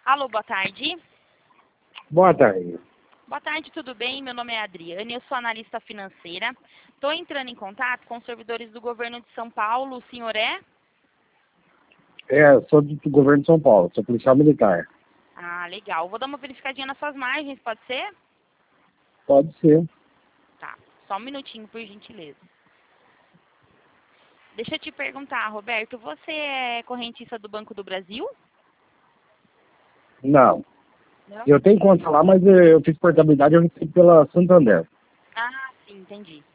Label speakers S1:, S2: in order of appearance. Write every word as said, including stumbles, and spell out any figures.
S1: Alô, boa tarde.
S2: Boa tarde.
S1: Boa tarde, tudo bem? Meu nome é Adriane, eu sou analista financeira. Estou entrando em contato com os servidores do governo de São Paulo. O senhor é?
S2: É, sou do governo de São Paulo, sou policial militar.
S1: Ah, legal. Vou dar uma verificadinha nas suas margens, pode ser?
S2: Pode ser.
S1: Tá, só um minutinho, por gentileza. Deixa eu te perguntar, Roberto, você é correntista do Banco do Brasil?
S2: Não.
S1: Não?
S2: Eu tenho conta lá, mas eh, eu fiz portabilidade, eu recebi pela Santander.
S1: Ah, sim, entendi.